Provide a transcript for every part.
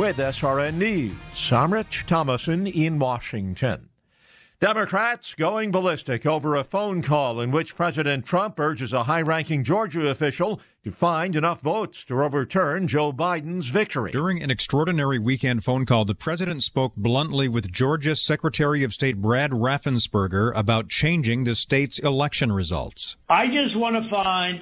With SRN News, I'm Rich Thomason in Washington. Democrats going ballistic over a phone call in which President Trump urges a high-ranking Georgia official to find enough votes to overturn Joe Biden's victory. During an extraordinary weekend phone call, the president spoke bluntly with Georgia's Secretary of State Brad Raffensperger about changing the state's election results. I just want to find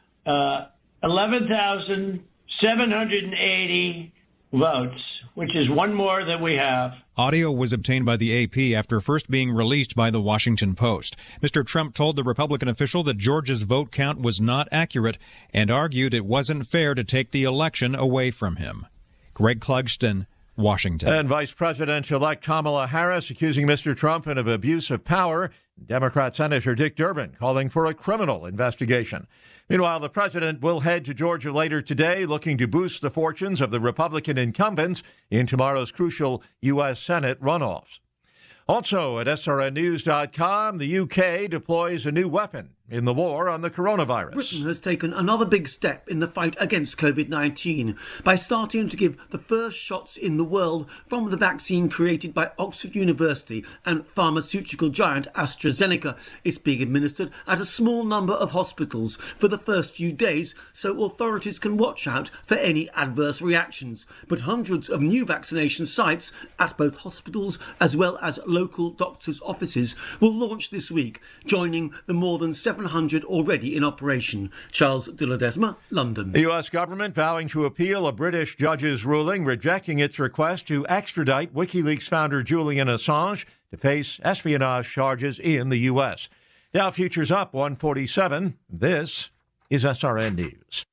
11,780 votes, which is one more than we have. Audio was obtained by the AP after first being released by the Washington Post. Mr. Trump told the Republican official that Georgia's vote count was not accurate and argued it wasn't fair to take the election away from him. Greg Clugston, Washington. And Vice President-elect Kamala Harris accusing Mr. Trump of abuse of power. Democrat Senator Dick Durbin calling for a criminal investigation. Meanwhile, the president will head to Georgia later today, looking to boost the fortunes of the Republican incumbents in tomorrow's crucial U.S. Senate runoffs. Also at srnnews.com, the UK deploys a new weapon in the war on the coronavirus. Britain has taken another big step in the fight against COVID-19 by starting to give the first shots in the world from the vaccine created by Oxford University and pharmaceutical giant AstraZeneca. It's being administered at a small number of hospitals for the first few days so authorities can watch out for any adverse reactions. But hundreds of new vaccination sites at both hospitals as well as local doctors' offices will launch this week, joining the more than 700 already in operation. Charles de Ledesma, London. The U.S. government vowing to appeal a British judge's ruling rejecting its request to extradite WikiLeaks founder Julian Assange to face espionage charges in the U.S. Dow futures up 147. This is SRN News.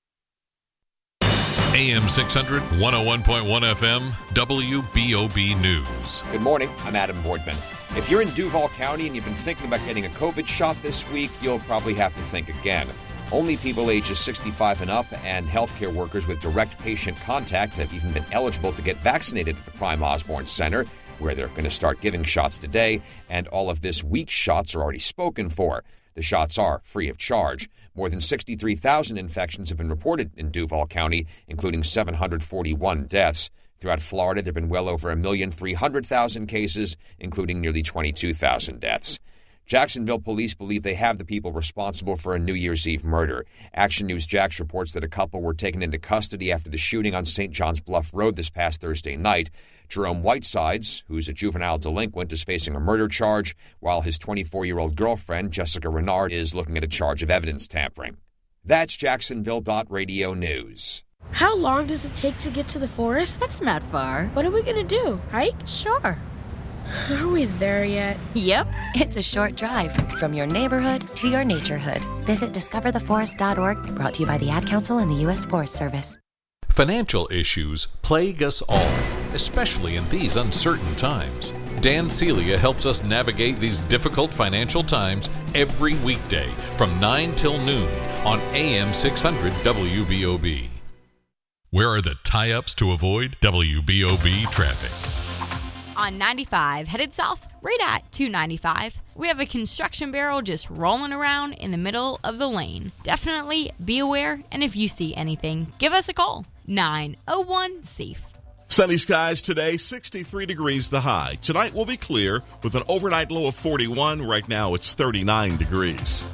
AM 600, 101.1 FM, WBOB News. Good morning. I'm Adam Boardman. If you're in Duval County and you've been thinking about getting a COVID shot this week, you'll probably have to think again. Only people ages 65 and up and healthcare workers with direct patient contact have even been eligible to get vaccinated at the Prime Osborne Center, where they're going to start giving shots today, and all of this week's shots are already spoken for. The shots are free of charge. More than 63,000 infections have been reported in Duval County, including 741 deaths. Throughout Florida, there have been well over 1,300,000 cases, including nearly 22,000 deaths. Jacksonville police believe they have the people responsible for a New Year's Eve murder. Action News Jax reports that a couple were taken into custody after the shooting on St. John's Bluff Road this past Thursday night. Jerome Whitesides, who's a juvenile delinquent, is facing a murder charge, while his 24-year-old girlfriend, Jessica Renard, is looking at a charge of evidence tampering. That's Jacksonville.Radio News. How long does it take to get to the forest? That's not far. What are we going to do? Hike? Sure. Are we there yet? Yep. It's a short drive from your neighborhood to your naturehood. Visit discovertheforest.org, brought to you by the Ad Council and the U.S. Forest Service. Financial issues plague us all, especially in these uncertain times. Dan Celia helps us navigate these difficult financial times every weekday from 9 till noon on AM 600 WBOB. Where are the tie-ups to avoid WBOB traffic? On 95, headed south, right at 295. We have a construction barrel just rolling around in the middle of the lane. Definitely be aware, and if you see anything, give us a call. 901-SAFE. Sunny skies today, 63 degrees the high. Tonight will be clear with an overnight low of 41. Right now it's 39 degrees.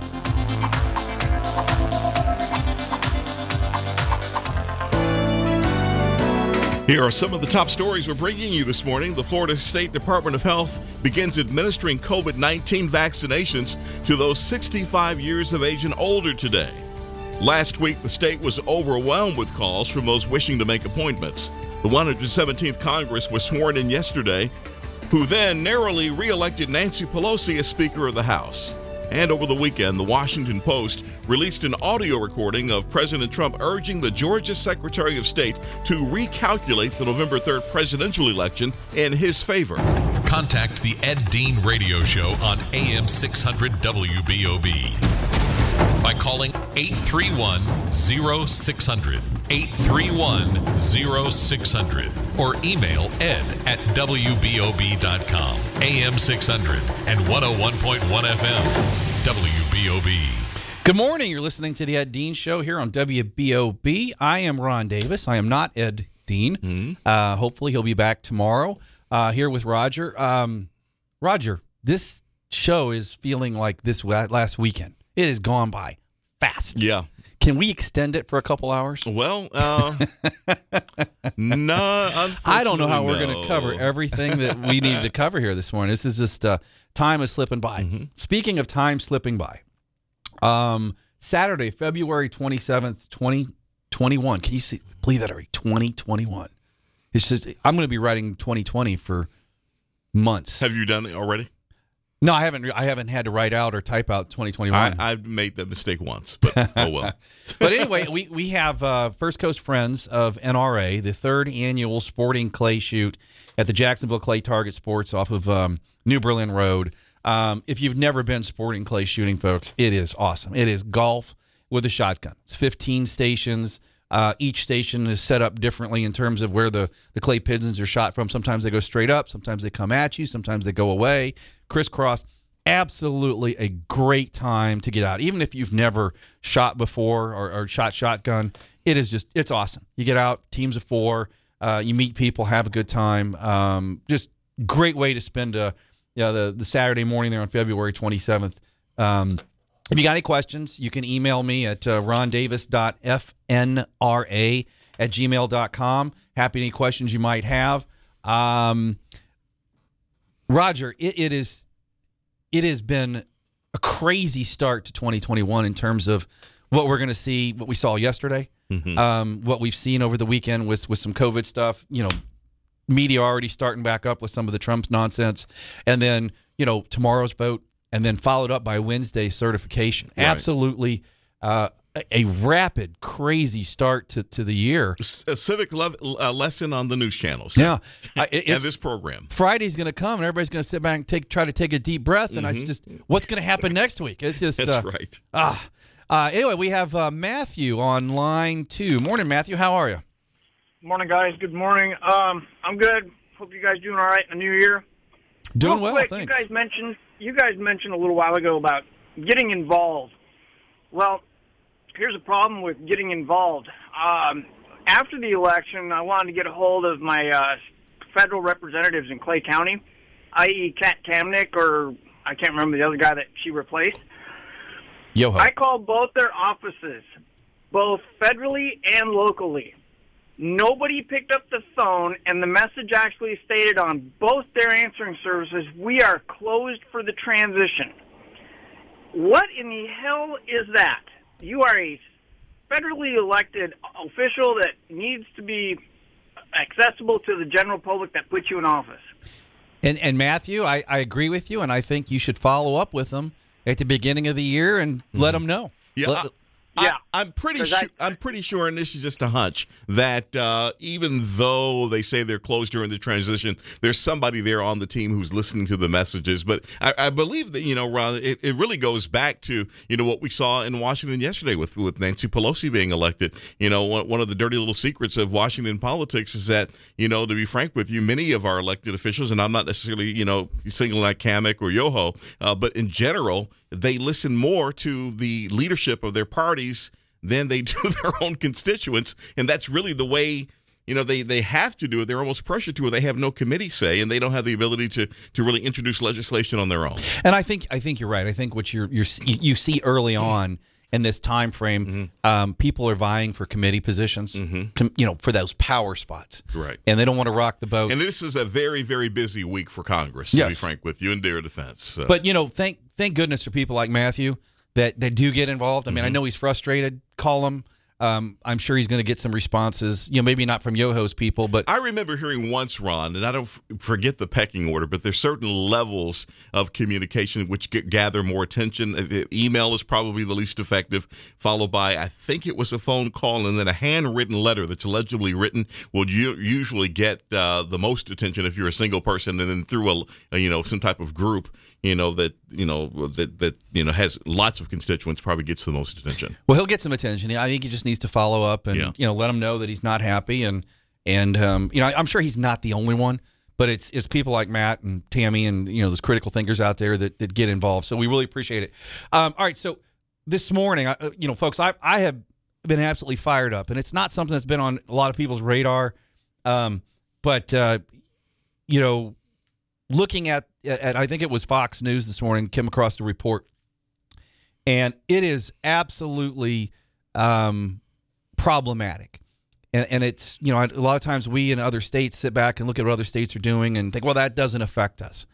Here are some of the top stories we're bringing you this morning. The Florida State Department of Health begins administering COVID-19 vaccinations to those 65 years of age and older today. Last week, the state was overwhelmed with calls from those wishing to make appointments. The 117th Congress was sworn in yesterday, who then narrowly re-elected Nancy Pelosi as Speaker of the House. And over the weekend, the Washington Post released an audio recording of President Trump urging the Georgia Secretary of State to recalculate the November 3rd presidential election in his favor. Contact the Ed Dean Radio Show on AM 600 WBOB by calling 831-0600, 831-0600, or email ed@wbob.com. AM 600 and 101.1 FM, WBOB. Good morning. You're listening to the Ed Dean Show here on WBOB. I am Ron Davis. I am not Ed Dean. Mm-hmm. Hopefully he'll be back tomorrow here with Roger. Roger, this show is feeling like this last weekend. It has gone by fast. Yeah. Can we extend it for a couple hours? Well, no, unfortunately, I don't know how we're going to cover everything that we needed to cover here this morning. This is just time is slipping by. Mm-hmm. Speaking of time slipping by, Saturday, February 27th, 2021. Can you believe that already? 2021. It's just I'm going to be writing 2020 for months. Have you done it already? No, I haven't. I haven't had to write out or type out 2021. I've made that mistake once, but oh well. But anyway, we have First Coast Friends of NRA, the third annual sporting clay shoot at the Jacksonville Clay Target Sports off of New Berlin Road. If you've never been sporting clay shooting, folks, it is awesome. It is golf with a shotgun. It's 15 stations. Each station is set up differently in terms of where the clay pigeons are shot from. Sometimes they go straight up. Sometimes they come at you. Sometimes they go away. Crisscross. Absolutely a great time to get out. Even if you've never shot before or shot shotgun, it's awesome. You get out, teams of 4, you meet people, have a good time. Just great way to spend the Saturday morning there on February 27th. If you got any questions, you can email me at rondavis.fnra@gmail.com. Happy any questions you might have. Roger, it has been a crazy start to 2021 in terms of what we're going to see, what we saw yesterday, what we've seen over the weekend with some COVID stuff. Media already starting back up with some of the Trump nonsense, and then tomorrow's vote, and then followed up by Wednesday's certification. Right. Absolutely a rapid, crazy start to the year. A civic lesson on the news channels. Yeah. And this program. Friday's going to come, and everybody's going to sit back and try to take a deep breath, and it's just, what's going to happen next week? It's just That's right. Anyway, we have Matthew on line 2. Morning, Matthew. How are you? Morning, guys. Good morning. I'm good. Hope you guys doing all right in the new year. Doing Real well, quick, thanks. You guys mentioned a little while ago about getting involved. Well, here's a problem with getting involved. After the election, I wanted to get a hold of my federal representatives in Clay County, i.e. Kat Kamnick, or I can't remember the other guy that she replaced. Yoho. I called both their offices, both federally and locally. Nobody picked up the phone, and the message actually stated on both their answering services, "We are closed for the transition." What in the hell is that? You are a federally elected official that needs to be accessible to the general public that put you in office. And Matthew, I agree with you, and I think you should follow up with them at the beginning of the year and let them know. Yeah. I'm pretty sure, and this is just a hunch, that even though they say they're closed during the transition, there's somebody there on the team who's listening to the messages. But I believe that, Ron, it really goes back to, what we saw in Washington yesterday with Nancy Pelosi being elected. One of the dirty little secrets of Washington politics is that, to be frank with you, many of our elected officials, and I'm not necessarily, singling out Kamnick or Yoho, but in general, they listen more to the leadership of their parties than they do their own constituents. And that's really the way, they have to do it. They're almost pressured to it. They have no committee say, and they don't have the ability to really introduce legislation on their own. And I think you're right. I think what you see early on in this time frame, people are vying for committee positions, for those power spots. Right. And they don't want to rock the boat. And this is a very, very busy week for Congress, to be frank with you, in their defense. So. But, thank goodness for people like Matthew that do get involved. I mean, I know he's frustrated. Call him. I'm sure he's going to get some responses, maybe not from Yoho's people, but I remember hearing once, Ron, and I don't forget the pecking order, but there's certain levels of communication which gather more attention. Email is probably the least effective, followed by, I think it was a phone call, and then a handwritten letter that's legibly written will usually get the most attention if you're a single person, and then through some type of group. That has lots of constituents, probably gets the most attention. Well, he'll get some attention. I think he just needs to follow up and let him know that he's not happy, and I'm sure he's not the only one, but it's people like Matt and Tammy and those critical thinkers out there that get involved. So we really appreciate it. All right, so this morning, folks, I have been absolutely fired up, and it's not something that's been on a lot of people's radar. But looking at I think it was Fox News this morning, came across the report, and it is absolutely problematic. And it's, a lot of times we in other states sit back and look at what other states are doing and think, well, that doesn't affect us.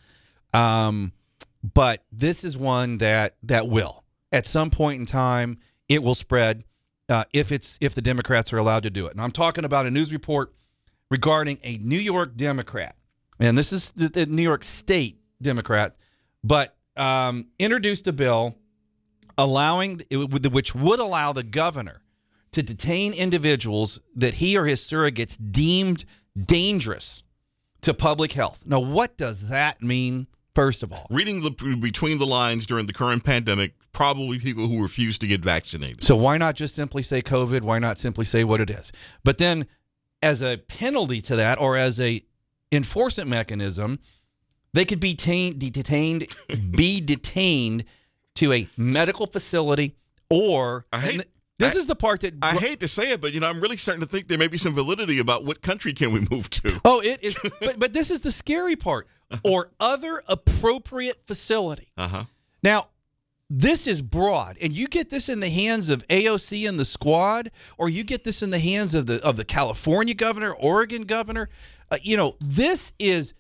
But this is one that will. At some point in time, it will spread if the Democrats are allowed to do it. And I'm talking about a news report regarding a New York Democrat. And this is the New York State Democrat, but introduced a bill which would allow the governor to detain individuals that he or his surrogates deemed dangerous to public health. Now, what does that mean, first of all? Reading between the lines during the current pandemic, probably people who refuse to get vaccinated. So why not just simply say COVID? Why not simply say what it is? But then as a penalty to that, or as a enforcement mechanism, they could be detained to a medical facility, or this is the part that I hate to say it, but I'm really starting to think there may be some validity about what country can we move to. Oh, it is, but this is the scary part, or other appropriate facility. Now, this is broad, and you get this in the hands of AOC and the squad, or you get this in the hands of the California governor, Oregon governor. This is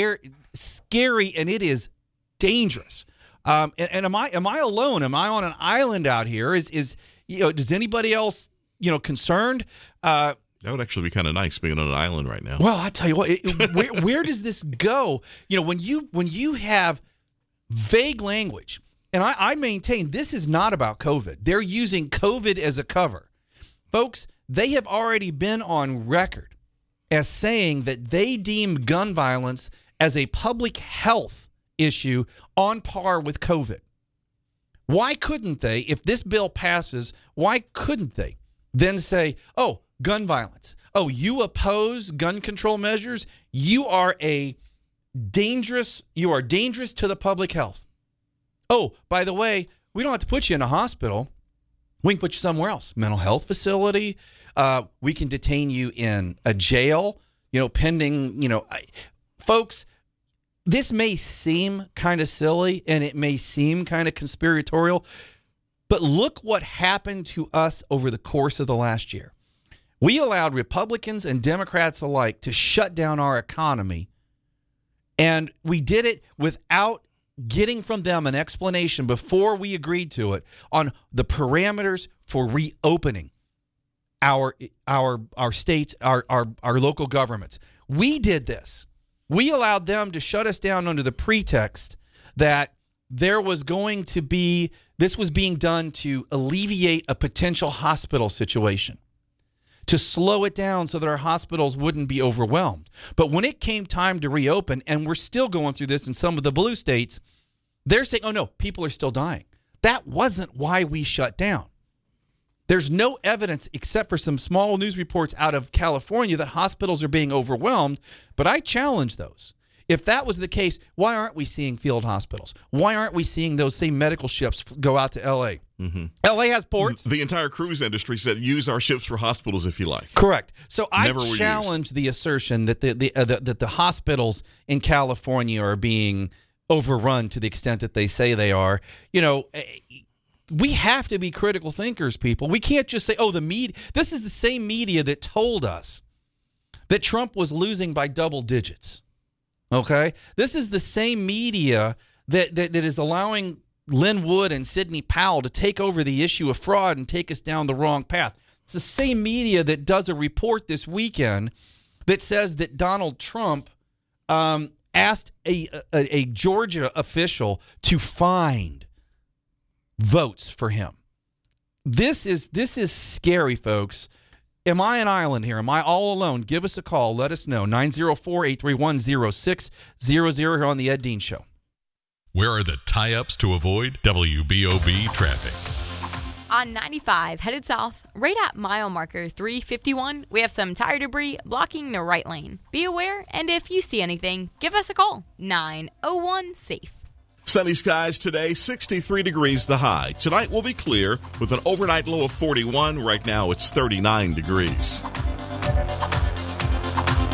scary, and it is dangerous. And am I alone? Am I on an island out here? Does anybody else concerned? That would actually be kind of nice being on an island right now. Well, I tell you what, where does this go? When you have vague language, and I maintain this is not about COVID. They're using COVID as a cover, folks. They have already been on record as saying that they deem gun violence as a public health issue on par with COVID. Why couldn't they, if this bill passes, why couldn't they then say, oh, gun violence. Oh, you oppose gun control measures? You are dangerous to the public health. Oh, by the way, we don't have to put you in a hospital. We can put you somewhere else. Mental health facility. We can detain you in a jail, pending, folks, this may seem kind of silly and it may seem kind of conspiratorial, but look what happened to us over the course of the last year. We allowed Republicans and Democrats alike to shut down our economy, and we did it without getting from them an explanation before we agreed to it on the parameters for reopening our states, our local governments. We did this. We allowed them to shut us down under the pretext that this was being done to alleviate a potential hospital situation, to slow it down so that our hospitals wouldn't be overwhelmed. But when it came time to reopen, and we're still going through this in some of the blue states, they're saying, oh no, people are still dying. That wasn't why we shut down. There's no evidence except for some small news reports out of California that hospitals are being overwhelmed, but I challenge those. If that was the case, why aren't we seeing field hospitals? Why aren't we seeing those same medical ships go out to L.A.? Mm-hmm. L.A. has ports. The entire cruise industry said, use our ships for hospitals if you like. Correct. So I challenge the assertion that the hospitals in California are being overrun to the extent that they say they are. We have to be critical thinkers, people. We can't just say, oh, the media. This is the same media that told us that Trump was losing by double digits. Okay? This is the same media that is allowing Lynn Wood and Sidney Powell to take over the issue of fraud and take us down the wrong path. It's the same media that does a report this weekend that says that Donald Trump asked a Georgia official to find votes for him. This is scary, folks. Am I an island here? Am I all alone? Give us a call. Let us know. 904-831-0600 here on the Ed Dean Show. Where are the tie-ups to avoid WBOB traffic? On 95, headed south, right at mile marker 351, we have some tire debris blocking the right lane. Be aware, and if you see anything, give us a call. 901-SAFE. Sunny skies today, 63 degrees the high. Tonight will be clear with an overnight low of 41. Right now it's 39 degrees.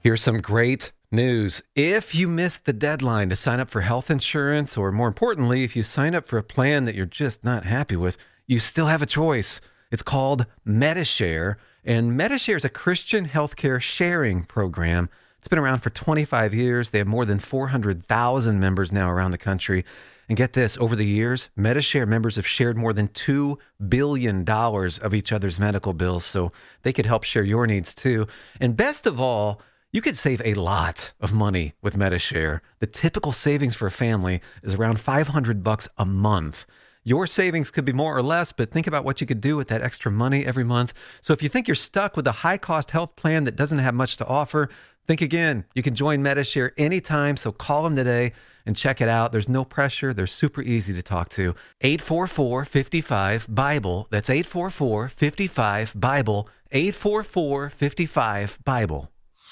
Here's some great news. If you missed the deadline to sign up for health insurance, or more importantly, if you sign up for a plan that you're just not happy with, you still have a choice. It's called Medi-Share, and Medi-Share is a Christian healthcare sharing program. It's been around for 25 years. They have more than 400,000 members now around the country. And get this, over the years, Medi-Share members have shared more than $2 billion of each other's medical bills, so they could help share your needs too. And best of all, you could save a lot of money with Medi-Share. The typical savings for a family is around $500 a month. Your savings could be more or less, but think about what you could do with that extra money every month. So if you think you're stuck with a high-cost health plan that doesn't have much to offer, think again. You can join Medi-Share anytime, so call them today and check it out. There's no pressure. They're super easy to talk to. 844-55-BIBLE. That's 844-55-BIBLE. 844-55-BIBLE.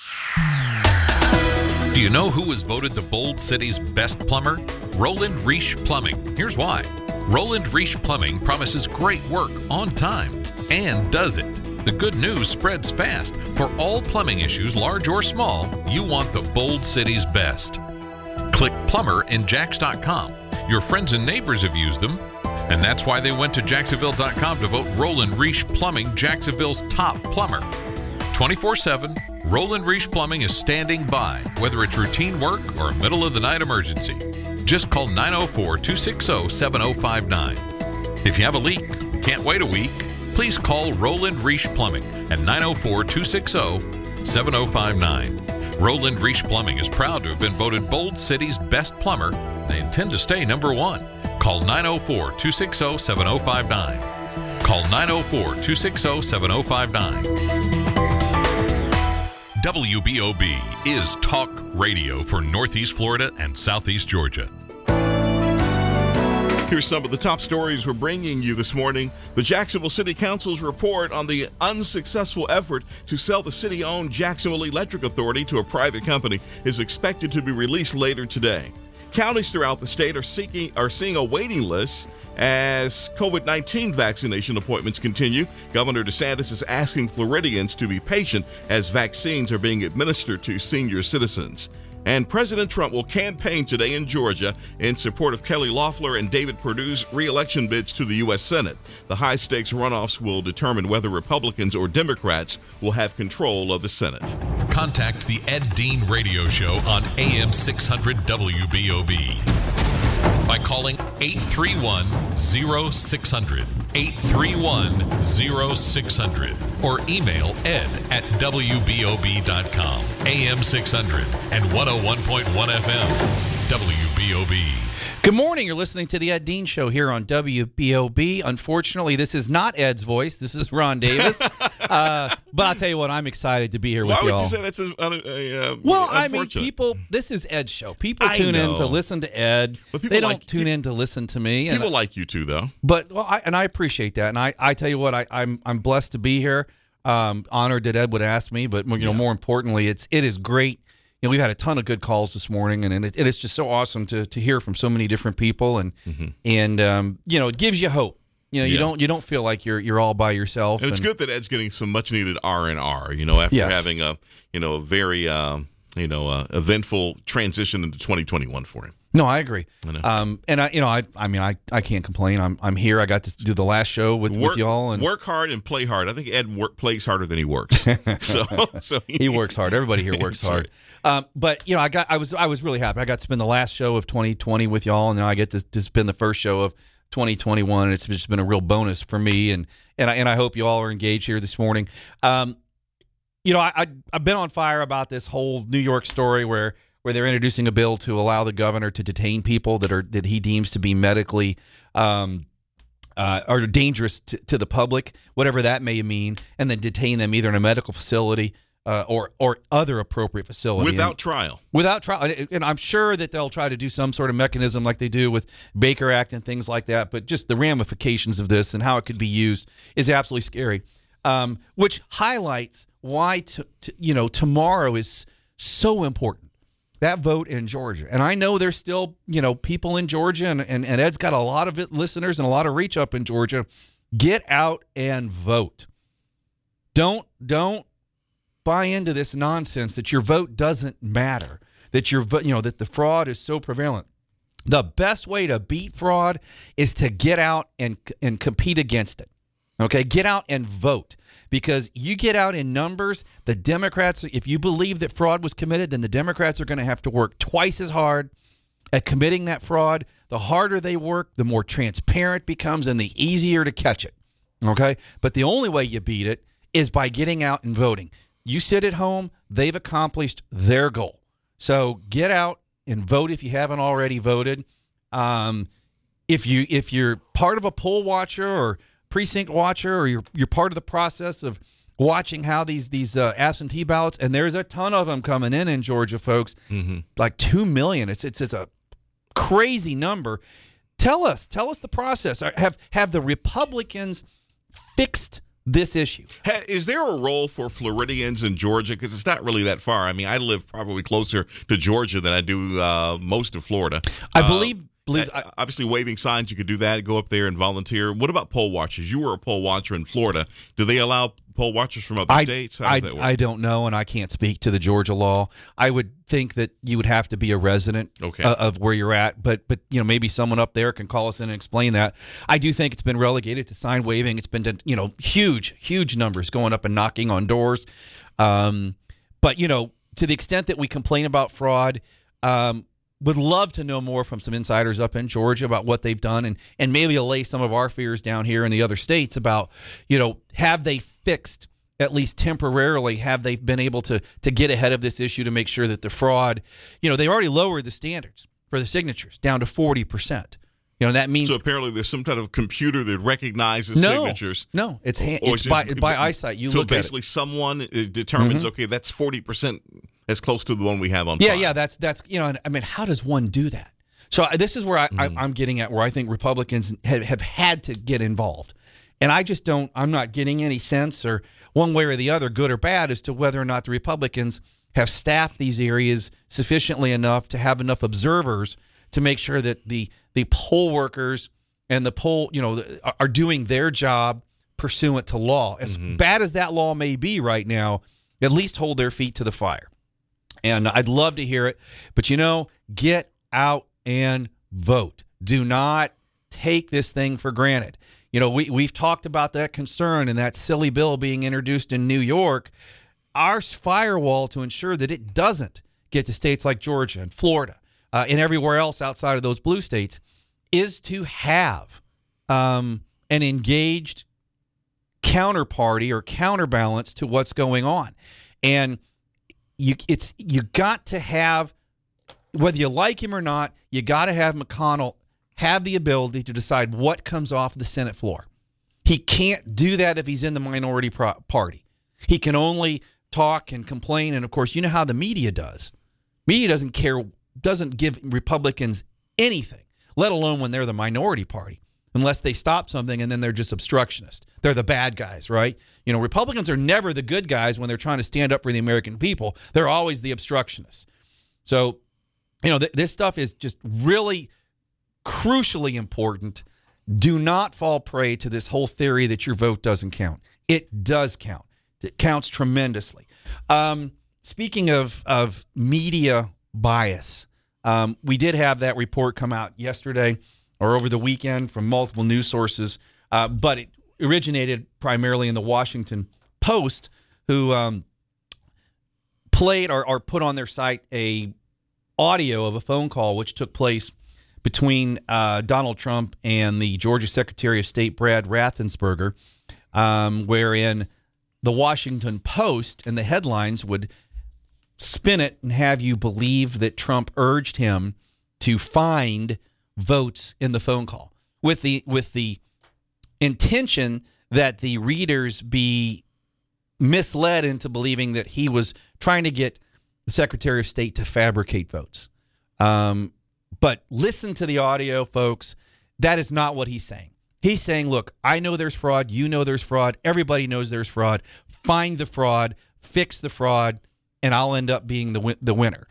Do you know who was voted the Bold City's best plumber? Roland Reisch Plumbing. Here's why. Roland Reisch Plumbing promises great work on time and does it. The good news spreads fast. For all plumbing issues, large or small, you want the Bold City's best. Click plumber in Jax.com. Your friends and neighbors have used them, and that's why they went to Jacksonville.com to vote Roland Reisch Plumbing Jacksonville's top plumber. 24/7, Roland Reisch Plumbing is standing by, whether it's routine work or a middle-of-the-night emergency. Just call 904-260-7059. If you have a leak, can't wait a week, please call Roland Reisch Plumbing at 904-260-7059. Roland Reisch Plumbing is proud to have been voted Bold City's best plumber. They intend to stay number one. Call 904-260-7059. Call 904-260-7059. WBOB is talk radio for Northeast Florida and Southeast Georgia. Here's some of the top stories we're bringing you this morning. The Jacksonville City Council's report on the unsuccessful effort to sell the city-owned Jacksonville Electric Authority to a private company is expected to be released later today. Counties throughout the state are seeing a waiting list as COVID-19 vaccination appointments continue. Governor DeSantis is asking Floridians to be patient as vaccines are being administered to senior citizens. And President Trump will campaign today in Georgia in support of Kelly Loeffler and David Perdue's re-election bids to the U.S. Senate. The high-stakes runoffs will determine whether Republicans or Democrats will have control of the Senate. Contact the Ed Dean Radio Show on AM 600 WBOB by calling 831-0600, 831-0600, or email ed@wbob.com. AM 600 and 101.1 FM, WBOB. Good morning. You're listening to the Ed Dean Show here on WBOB. Unfortunately, this is not Ed's voice. This is Ron Davis. But I'll tell you what, I'm excited to be here with y'all. Why would you say that's well, I mean, people, this is Ed's show. People tune in to listen to Ed. They don't tune in to listen to me. People like you too, though. But I appreciate that. And I tell you what, I'm blessed to be here. Honored that Ed would ask me. But more importantly, it is great. We've had a ton of good calls this morning, and it is just so awesome to hear from so many different people, and it gives you hope. You don't feel like you're all by yourself. And it's good that Ed's getting some much needed R&R. After having a very eventful transition into 2021 for him. No, I agree. I can't complain. I'm here. I got to do the last show with y'all and work hard and play hard. I think Ed plays harder than he works. so he works hard. Everybody here works hard. But I was really happy. I got to spend the last show of 2020 with y'all, and now I get to spend the first show of 2021. And it's just been a real bonus for me, and I hope you all are engaged here this morning. I've been on fire about this whole New York story where they're introducing a bill to allow the governor to detain people that he deems to be medically or dangerous to the public, whatever that may mean, and then detain them either in a medical facility or other appropriate facility. Without trial. Without trial. And I'm sure that they'll try to do some sort of mechanism like they do with Baker Act and things like that, but just the ramifications of this and how it could be used is absolutely scary, which highlights why tomorrow is so important. That vote in Georgia. And I know there's still, people in Georgia, and Ed's got a lot of listeners and a lot of reach up in Georgia. Get out and vote. Don't buy into this nonsense that your vote doesn't matter, that that the fraud is so prevalent. The best way to beat fraud is to get out and compete against it. Okay, get out and vote, because you get out in numbers, the Democrats, if you believe that fraud was committed, then the Democrats are going to have to work twice as hard at committing that fraud. The harder they work, the more transparent it becomes and the easier to catch it. Okay, but the only way you beat it is by getting out and voting. You sit at home, they've accomplished their goal. So get out and vote if you haven't already voted. If you're part of a poll watcher or precinct watcher, or you're part of the process of watching how these absentee ballots, and there's a ton of them coming in Georgia, folks, like 2 million. It's a crazy number. Tell us the process. Have the Republicans fixed this issue? Is there a role for Floridians in Georgia? Because it's not really that far. I mean, I live probably closer to Georgia than I do most of Florida. I believe obviously waving signs, you could do that, go up there and volunteer. What about poll watchers? You were a poll watcher in Florida. Do they allow poll watchers from other states? How does that work? I don't know, and I can't speak to the Georgia law. I would think that you would have to be a resident of where you're at, but maybe someone up there can call us in and explain that. I do think it's been relegated to sign waving. It's been huge numbers going up and knocking on doors. But to the extent that we complain about fraud, would love to know more from some insiders up in Georgia about what they've done, and maybe allay some of our fears down here in the other states about, have they fixed, at least temporarily, have they been able to get ahead of this issue to make sure that the fraud, they already lowered the standards for the signatures down to 40%. That means... So apparently there's some kind of computer that recognizes signatures. No, it's by eyesight. You look at it. So basically someone determines, okay, that's 40%. As close to the one we have on file. Yeah, that's I mean, how does one do that? So this is where I'm getting at, where I think Republicans have had to get involved. And I'm not getting any sense, or one way or the other, good or bad, as to whether or not the Republicans have staffed these areas sufficiently enough to have enough observers to make sure that the poll workers and the poll, are doing their job pursuant to law. As bad as that law may be right now, at least hold their feet to the fire. And I'd love to hear it. But, get out and vote. Do not take this thing for granted. We've talked about that concern and that silly bill being introduced in New York. Our firewall to ensure that it doesn't get to states like Georgia and Florida and everywhere else outside of those blue states is to have an engaged counterparty or counterbalance to what's going on. And you got to have, whether you like him or not, you got to have McConnell have the ability to decide what comes off the Senate floor. He can't do that if he's in the minority party. He can only talk and complain, and of course, you know how the media does. Media doesn't care, doesn't give Republicans anything, let alone when they're the minority party, unless they stop something and then they're just obstructionists. They're the bad guys, right? Republicans are never the good guys when they're trying to stand up for the American people. They're always the obstructionists. So, this stuff is just really crucially important. Do not fall prey to this whole theory that your vote doesn't count. It does count. It counts tremendously. Speaking of media bias, we did have that report come out yesterday or over the weekend from multiple news sources, but it originated primarily in the Washington Post, who played or put on their site a audio of a phone call which took place between Donald Trump and the Georgia Secretary of State, Brad Raffensperger, wherein the Washington Post and the headlines would spin it and have you believe that Trump urged him to find votes in the phone call with the intention that the readers be misled into believing that he was trying to get the Secretary of State to fabricate votes. But listen to the audio, folks. That is not what he's saying. He's saying, look, I know there's fraud. You know there's fraud. Everybody knows there's fraud. Find the fraud, fix the fraud, and I'll end up being the winner.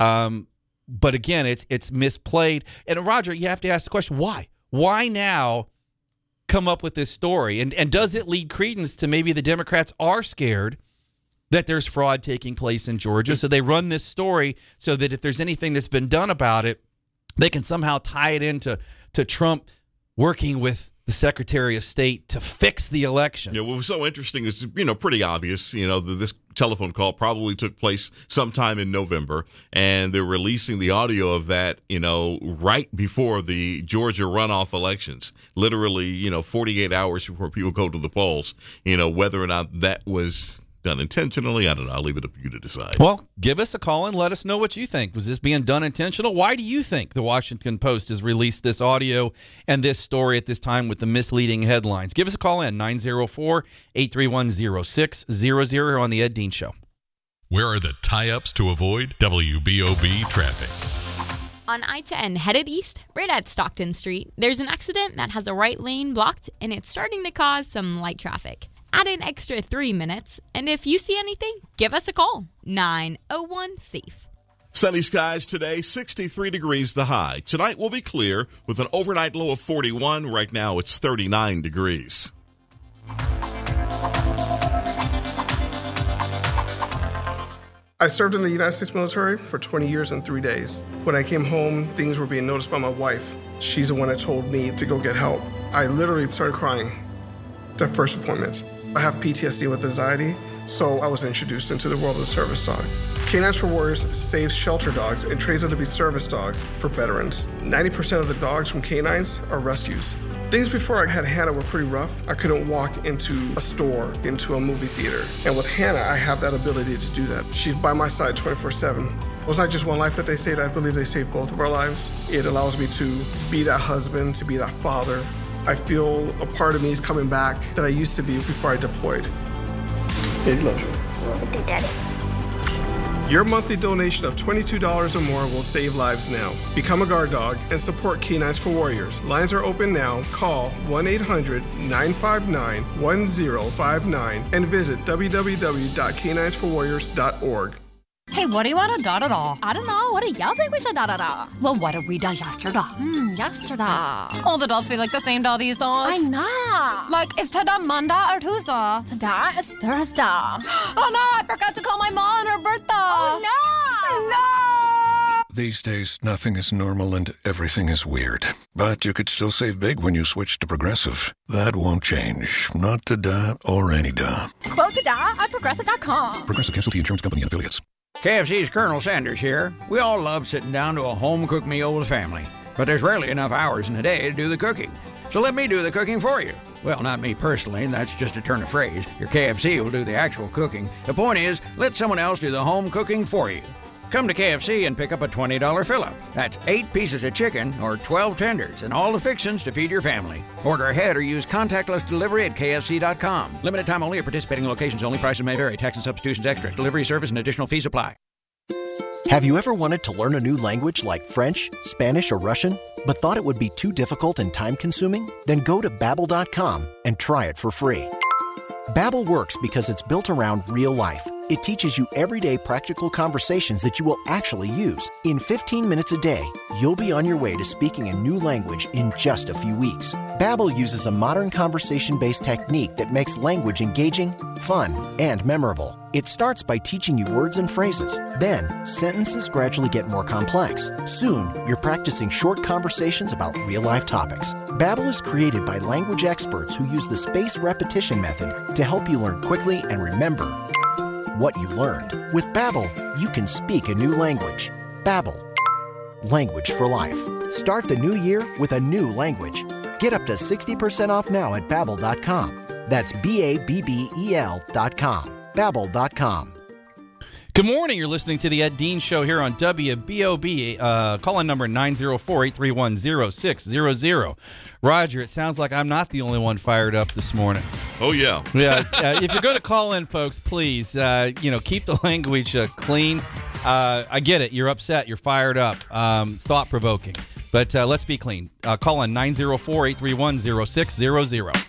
But again, it's misplayed. And Roger, you have to ask the question, why? Why now come up with this story? And does it lead credence to maybe the Democrats are scared that there's fraud taking place in Georgia. So they run this story so that if there's anything that's been done about it, they can somehow tie it into Trump working with the Secretary of State to fix the election. Yeah, what was so interesting is, pretty obvious, that this telephone call probably took place sometime in November, and they're releasing the audio of that, right before the Georgia runoff elections, literally, 48 hours before people go to the polls. Whether or not that was done intentionally, I don't know. I'll leave it up to you to decide. Well, give us a call and let us know what you think. Was this being done intentional? Why do you think the Washington Post has released this audio and this story at this time with the misleading headlines? Give us a call in 904-831-0600 on the Ed Dean Show. Where are the tie-ups to avoid WBOB traffic? On I-10 headed east, right at Stockton Street, there's an accident that has a right lane blocked, and it's starting to cause some light traffic. Add an extra 3 minutes, and if you see anything, give us a call. 901-SAFE. Sunny skies today, 63 degrees the high. Tonight will be clear with an overnight low of 41. Right now it's 39 degrees. I served in the United States military for 20 years and 3 days. When I came home, things were being noticed by my wife. She's the one that told me to go get help. I literally started crying that first appointment. I have PTSD with anxiety, so I was introduced into the world of the service dog. Canines for Warriors saves shelter dogs and trains them to be service dogs for veterans. 90% of the dogs from canines are rescues. Things before I had Hannah were pretty rough. I couldn't walk into a store, into a movie theater. And with Hannah, I have that ability to do that. She's by my side 24/7. It was not just one life that they saved, I believe they saved both of our lives. It allows me to be that husband, to be that father. I feel a part of me is coming back that I used to be before I deployed. Hey, love you. Okay, Daddy. Your monthly donation of $22 or more will save lives now. Become a guard dog and support Canines for Warriors. Lines are open now. Call 1-800-959-1059 and visit www.caninesforwarriors.org. Hey, what do you want to da-da-da? I don't know. What do y'all think we should da-da-da? Well, what did we da yesterday? Yesterday. All the dolls feel like the same doll these days. I know. Like, is today Monday or Tuesday? Today is Thursday. Oh, no, I forgot to call my mom on her birthday. Oh, no. These days, nothing is normal and everything is weird. But you could still save big when you switch to Progressive. That won't change. Not today or any day. Quote today at Progressive.com. Progressive Casualty Insurance Company and Affiliates. KFC's Colonel Sanders here. We all love sitting down to a home-cooked meal with family, but there's rarely enough hours in the day to do the cooking. So let me do the cooking for you. Well, not me personally, that's just a turn of phrase. Your KFC will do the actual cooking. The point is, let someone else do the home cooking for you. Come to KFC and pick up a $20 fill-up. That's 8 pieces of chicken or 12 tenders and all the fixings to feed your family. Order ahead or use contactless delivery at KFC.com. Limited time only at participating locations only. Prices may vary. Tax and substitutions extra. Delivery service and additional fees apply. Have you ever wanted to learn a new language like French, Spanish, or Russian, but thought it would be too difficult and time-consuming? Then go to Babbel.com and try it for free. Babbel works because it's built around real life. It teaches you everyday practical conversations that you will actually use. In 15 minutes a day, you'll be on your way to speaking a new language in just a few weeks. Babbel uses a modern conversation-based technique that makes language engaging, fun, and memorable. It starts by teaching you words and phrases. Then, sentences gradually get more complex. Soon, you're practicing short conversations about real-life topics. Babbel is created by language experts who use the spaced repetition method to help you learn quickly and remember what you learned. With Babbel, you can speak a new language. Babbel, language for life. Start the new year with a new language. Get up to 60% off now at Babbel.com. That's Babbel.com. Babbel.com. Good morning. You're listening to the Ed Dean Show here on WBOB. Call-in number 904-831-0600. Roger, it sounds like I'm not the only one fired up this morning. Oh, yeah. Yeah. If you're going to call in, folks, please, keep the language clean. I get it. You're upset. You're fired up. It's thought-provoking. But let's be clean. Call in 904-831-0600.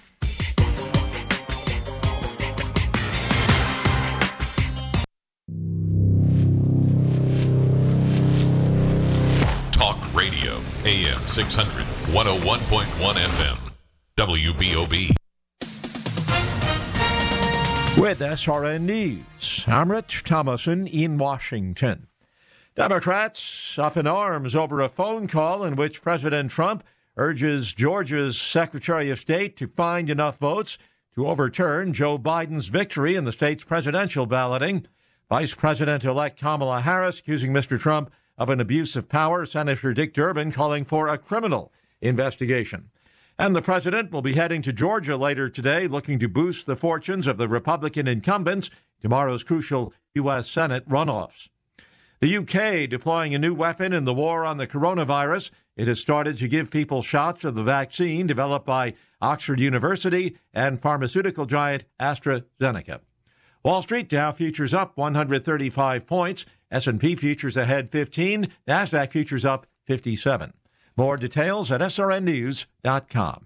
Radio, AM 600, 101.1 FM, WBOB. With SRN News, I'm Rich Thomason in Washington. Democrats up in arms over a phone call in which President Trump urges Georgia's Secretary of State to find enough votes to overturn Joe Biden's victory in the state's presidential balloting. Vice President-elect Kamala Harris accusing Mr. Trump of an abuse of power. Senator Dick Durbin calling for a criminal investigation. And the president will be heading to Georgia later today, looking to boost the fortunes of the Republican incumbents tomorrow's crucial U.S. Senate runoffs. The UK deploying a new weapon in the war on the coronavirus. It has started to give people shots of the vaccine developed by Oxford University and pharmaceutical giant AstraZeneca. Wall Street Dow futures up 135 points. S&P futures ahead 15. NASDAQ futures up 57. More details at srnnews.com.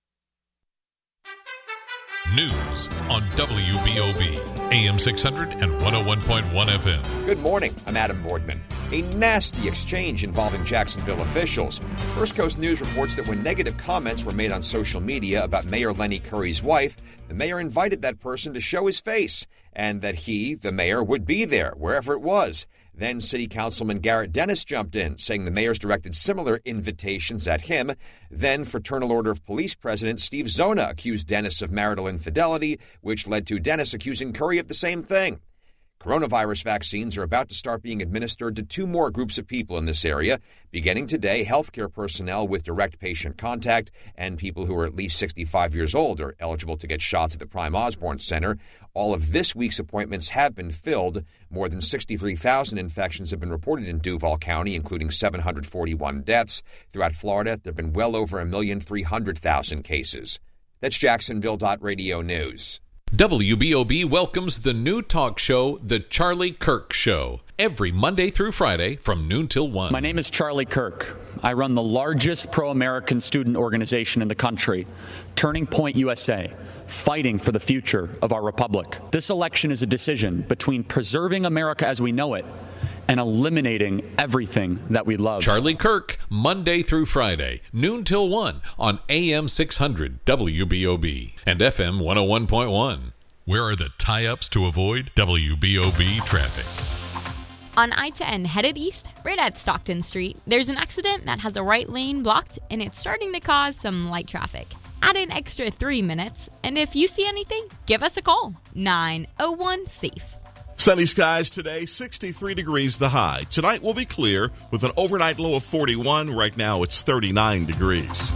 News on WBOB, AM 600 and 101.1 FM. Good morning. I'm Adam Boardman. A nasty exchange involving Jacksonville officials. First Coast News reports that when negative comments were made on social media about Mayor Lenny Curry's wife, the mayor invited that person to show his face and that he, the mayor, would be there wherever it was. Then City Councilman Garrett Dennis jumped in, saying the mayor's directed similar invitations at him. Then Fraternal Order of Police President Steve Zona accused Dennis of marital infidelity, which led to Dennis accusing Curry of the same thing. Coronavirus vaccines are about to start being administered to two more groups of people in this area. Beginning today, healthcare personnel with direct patient contact and people who are at least 65 years old are eligible to get shots at the Prime Osborne Center. All of this week's appointments have been filled. More than 63,000 infections have been reported in Duval County, including 741 deaths. Throughout Florida, there have been well over 1,300,000 cases. That's Jacksonville.radio news. WBOB welcomes the new talk show, The Charlie Kirk Show, every Monday through Friday from noon till 1. My name is Charlie Kirk. I run the largest pro-American student organization in the country, Turning Point USA, fighting for the future of our republic. This election is a decision between preserving America as we know it and eliminating everything that we love. Charlie Kirk, Monday through Friday, noon till 1 on AM 600 WBOB and FM 101.1. Where are the tie-ups to avoid WBOB traffic? On I-10 headed east, right at Stockton Street, there's an accident that has a right lane blocked, and it's starting to cause some light traffic. Add an extra 3 minutes, and if you see anything, give us a call. 901-SAFE. Sunny skies today, 63 degrees the high. Tonight will be clear with an overnight low of 41. Right now it's 39 degrees.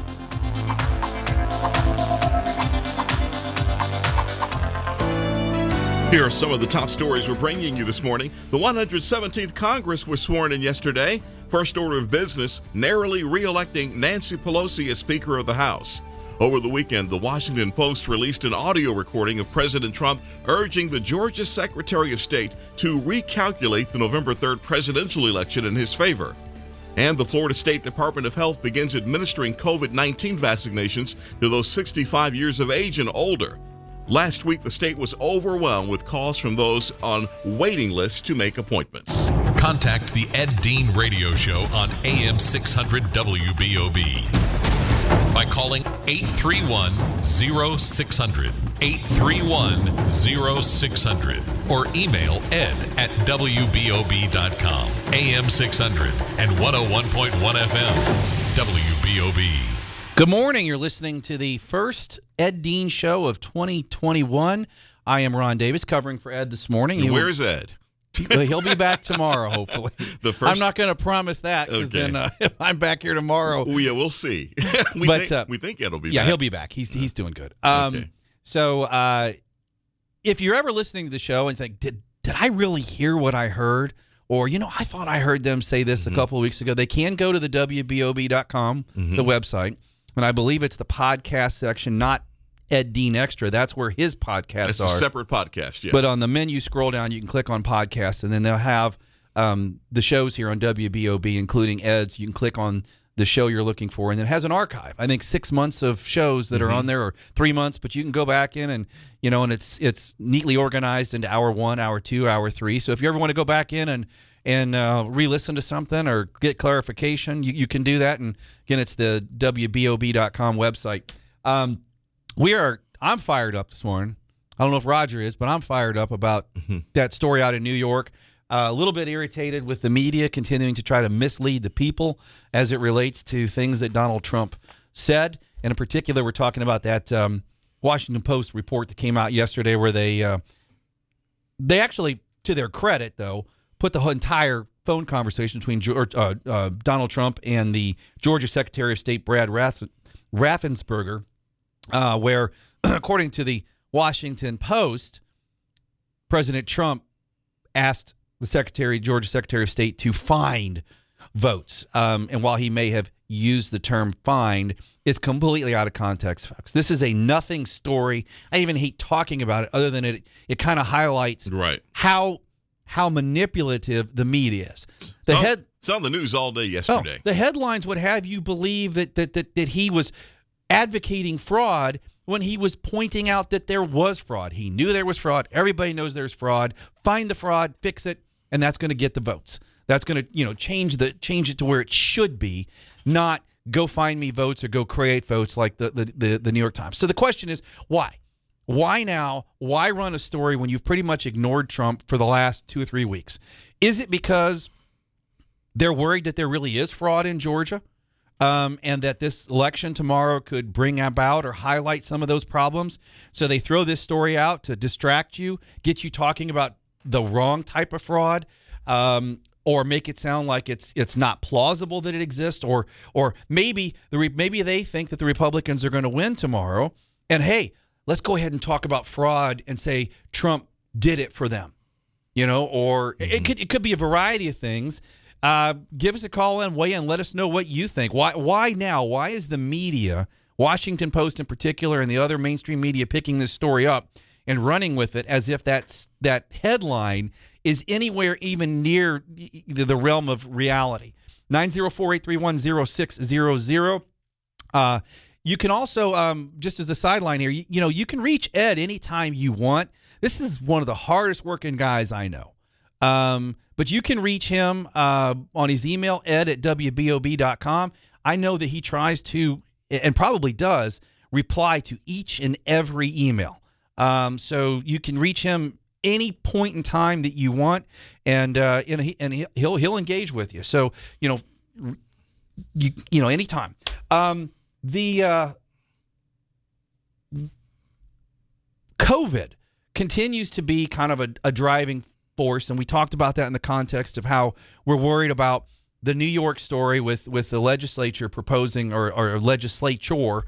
Here are some of the top stories we're bringing you this morning. The 117th Congress was sworn in yesterday. First order of business, narrowly re-electing Nancy Pelosi as Speaker of the House. Over the weekend, the Washington Post released an audio recording of President Trump urging the Georgia Secretary of State to recalculate the November 3rd presidential election in his favor. And the Florida State Department of Health begins administering COVID-19 vaccinations to those 65 years of age and older. Last week, the state was overwhelmed with calls from those on waiting lists to make appointments. Contact the Ed Dean Radio Show on AM 600 WBOB by calling 831-0600, 831-0600, or email ed@wbob.com. AM 600 and 101.1 FM, WBOB. Good morning. You're listening to the first Ed Dean Show of 2021. I am Ron Davis, covering for Ed this morning. Where's Ed? He'll be back tomorrow, hopefully. I'm not going to promise that, because then if I'm back here tomorrow. Yeah, we'll see. we think Ed will be back. Yeah, he'll be back. He's doing good. So if you're ever listening to the show and think, did I really hear what I heard? Or, I thought I heard them say this a couple of weeks ago. They can go to the WBOB.com, the website, and I believe it's the podcast section, not Ed Dean Extra. That's where his podcasts are. It's a separate podcast, yeah. But on the menu, scroll down, you can click on podcasts, and then they'll have the shows here on WBOB, including Ed's. You can click on the show you're looking for, and it has an archive. I think 6 months of shows that are on there, or 3 months, but you can go back in and, and it's neatly organized into hour 1, hour 2, hour 3. So if you ever want to go back in and re-listen to something or get clarification, you can do that. And again, it's the WBOB.com website. I'm fired up this morning I don't know if Roger is, but I'm fired up about that story out in New York. A little bit irritated with the media continuing to try to mislead the people as it relates to things that Donald Trump said. And in particular, we're talking about that Washington Post report that came out yesterday where they actually, to their credit, though, put the whole entire phone conversation between Donald Trump and the Georgia Secretary of State, Brad Raffensperger, where, according to the Washington Post, President Trump asked the Georgia Secretary of State to find votes. And while he may have used the term find, it's completely out of context, folks. This is a nothing story. I even hate talking about it other than it kind of highlights how manipulative the media is. It's on the news all day yesterday. The headlines would have you believe that he was advocating fraud when he was pointing out that there was fraud. He knew there was fraud. Everybody knows there's fraud. Find the fraud, fix it, and that's going to get the votes. That's going to change it to where it should be, not go find me votes or go create votes like the New York Times. So the question is, why? Why now? Why run a story when you've pretty much ignored Trump for the last 2 or 3 weeks? Is it because they're worried that there really is fraud in Georgia? And that this election tomorrow could bring about or highlight some of those problems. So they throw this story out to distract you, get you talking about the wrong type of fraud, or make it sound like it's not plausible that it exists, or maybe they think that the Republicans are going to win tomorrow. And hey, let's go ahead and talk about fraud and say Trump did it for them, or it could be a variety of things. Give us a call in, weigh in, let us know what you think. Why now? Why is the media, Washington Post in particular, and the other mainstream media picking this story up and running with it as if that headline is anywhere even near the realm of reality? 904-831-0600. You can also, just as a sideline here, you can reach Ed anytime you want. This is one of the hardest working guys I know. But you can reach him on his email, ed@wbob.com. I know that he tries to, and probably does, reply to each and every email. So you can reach him any point in time that you want, and he'll engage with you. So anytime. The COVID continues to be kind of a driving force, and we talked about that in the context of how we're worried about the New York story with the legislature proposing or legislature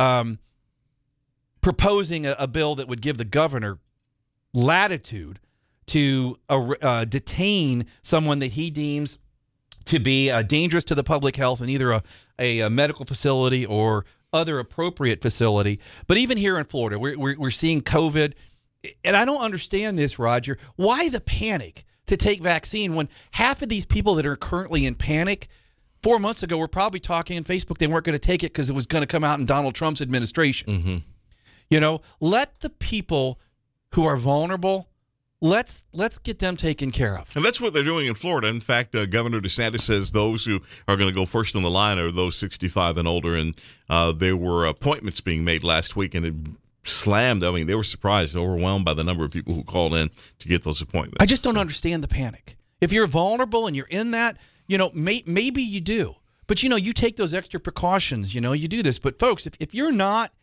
proposing a bill that would give the governor latitude to detain someone that he deems to be dangerous to the public health in either a medical facility or other appropriate facility. But even here in Florida, we're seeing COVID. And I don't understand this, Roger. Why the panic to take vaccine when half of these people that are currently in panic 4 months ago were probably talking on Facebook they weren't going to take it because it was going to come out in Donald Trump's administration. Let the people who are vulnerable, let's get them taken care of. And that's what they're doing in Florida. In fact, Governor DeSantis says those who are going to go first in the line are those 65 and older. And there were appointments being made last week, and it slammed. I mean, they were surprised, overwhelmed by the number of people who called in to get those appointments. I just don't understand the panic. If you're vulnerable and you're in that, maybe you do. But, you take those extra precautions, you do this. But, folks, if you're not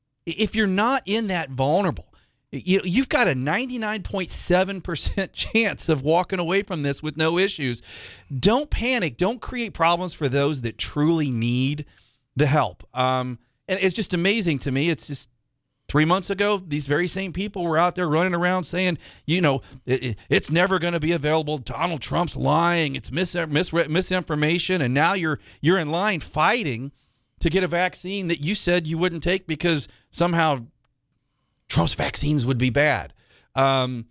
in that vulnerable, you've got a 99.7% chance of walking away from this with no issues. Don't panic. Don't create problems for those that truly need the help. And it's just amazing to me. It's just 3 months ago, these very same people were out there running around saying, it's never going to be available. Donald Trump's lying. It's misinformation. And now you're in line fighting to get a vaccine that you said you wouldn't take because somehow Trump's vaccines would be bad. And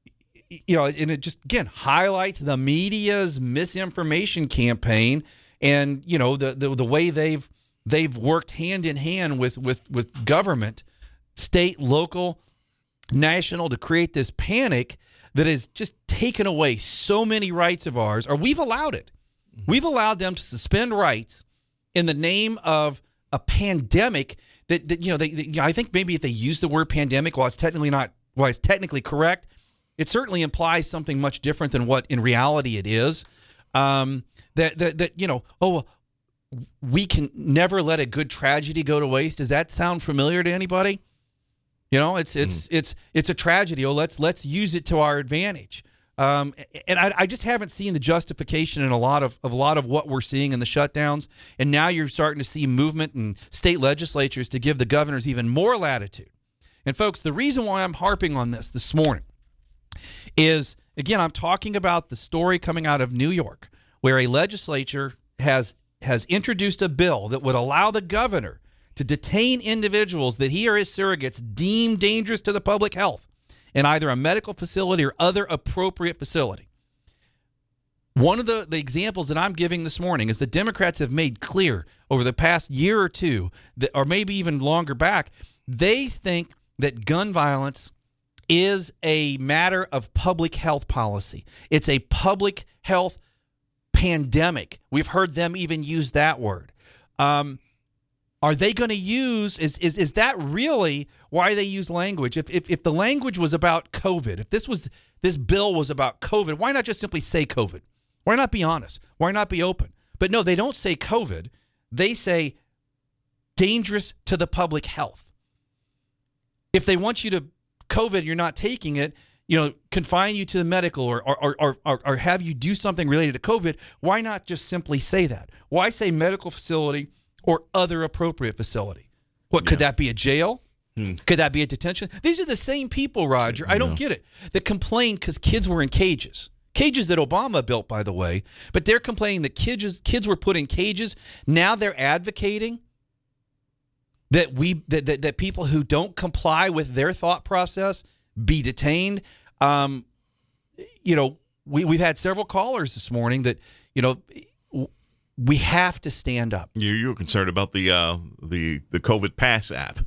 it just, again, highlights the media's misinformation campaign and, the way they've worked hand in hand with government, state, local, national, to create this panic that has just taken away so many rights of ours, or we've allowed it. We've allowed them to suspend rights in the name of a pandemic that I think maybe if they use the word pandemic, while it's technically not technically correct, it certainly implies something much different than what in reality it is. We can never let a good tragedy go to waste. Does that sound familiar to anybody? It's a tragedy. Let's use it to our advantage. And I just haven't seen the justification in a lot of what we're seeing in the shutdowns. And now you're starting to see movement in state legislatures to give the governors even more latitude. And folks, the reason why I'm harping on this morning is, again, I'm talking about the story coming out of New York, where a legislature has introduced a bill that would allow the governor to detain individuals that he or his surrogates deem dangerous to the public health in either a medical facility or other appropriate facility. One of the examples that I'm giving this morning is the Democrats have made clear over the past year or two, or maybe even longer back, they think that gun violence is a matter of public health policy. It's a public health pandemic. We've heard them even use that word. Are they going to use, is that really why they use language? If the language was about COVID, if this bill was about COVID, why not just simply say COVID? Why not be honest? Why not be open? But no, they don't say COVID. They say dangerous to the public health. If they want you to COVID, you're not taking it, confine you to the medical or have you do something related to COVID, why not just simply say that? Why say medical facility or other appropriate facility? Could that be a jail? Could that be a detention? These are the same people, Roger. I don't get it. That complain because kids were in cages. Cages that Obama built, by the way. But they're complaining that kids were put in cages. Now they're advocating that people who don't comply with their thought process be detained. We've had several callers this morning that, we have to stand up. You're concerned about the COVID Pass app.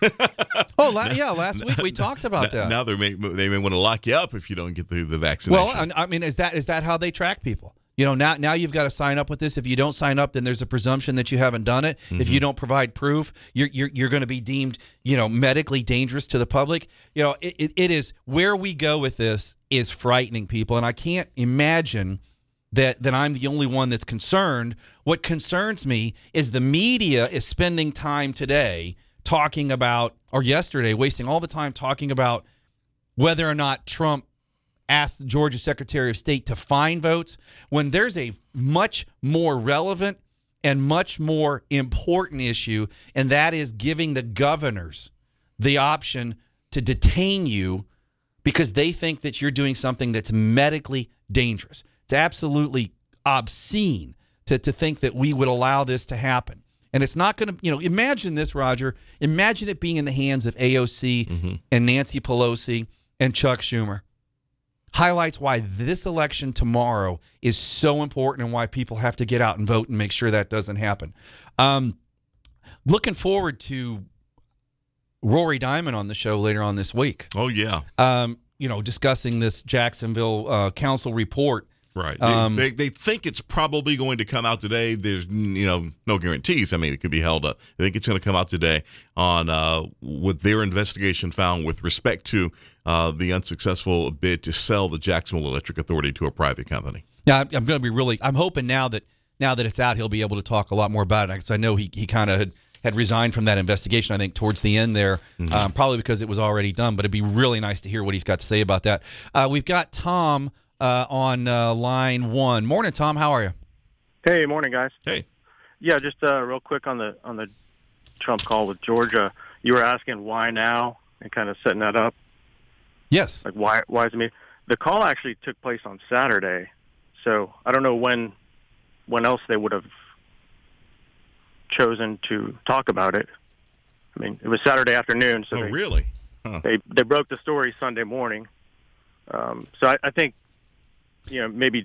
Last week we talked about that. Now they may want to lock you up if you don't get the vaccination. Well, I mean, is that how they track people? Now you've got to sign up with this. If you don't sign up, then there's a presumption that you haven't done it. Mm-hmm. If you don't provide proof, you're going to be deemed, medically dangerous to the public. It is where we go with this is frightening people, and I can't imagine that I'm the only one that's concerned. What concerns me is the media is spending time today talking about, or yesterday, wasting all the time talking about whether or not Trump asked the Georgia Secretary of State to find votes, when there's a much more relevant and much more important issue, and that is giving the governors the option to detain you because they think that you're doing something that's medically dangerous. It's absolutely obscene to think that we would allow this to happen. And it's not going to, imagine this, Roger. Imagine it being in the hands of AOC and Nancy Pelosi and Chuck Schumer. Highlights why this election tomorrow is so important and why people have to get out and vote and make sure that doesn't happen. Looking forward to Rory Diamond on the show later on this week. Oh, yeah. Discussing this Jacksonville Council report. Right. They think it's probably going to come out today. There's, no guarantees. I mean, it could be held up. I think it's going to come out today on what their investigation found with respect to the unsuccessful bid to sell the Jacksonville Electric Authority to a private company. Yeah, I'm going to be I'm hoping now that it's out, he'll be able to talk a lot more about it. Because I know he kind of had resigned from that investigation, I think, towards the end there, probably because it was already done. But it'd be really nice to hear what he's got to say about that. We've got Tom on line one. Morning, Tom. How are you? Hey, morning, guys. Hey. Yeah, just real quick on the Trump call with Georgia. You were asking why now and kind of setting that up. Yes. Like why is it me? The call actually took place on Saturday, so I don't know when else they would have chosen to talk about it. I mean, it was Saturday afternoon, so really? Huh. They broke the story Sunday morning. So I think, maybe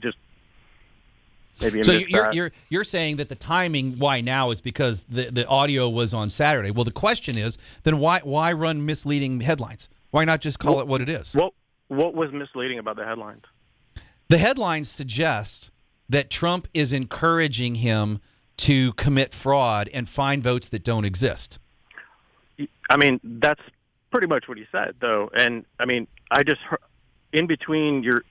so you're saying that the timing why now is because the audio was on Saturday. Well, the question is then why run misleading headlines? Why not just call it what it is? What was misleading about the headlines? The headlines suggest that Trump is encouraging him to commit fraud and find votes that don't exist. I mean, that's pretty much what he said, though. And I mean, I just heard, in between your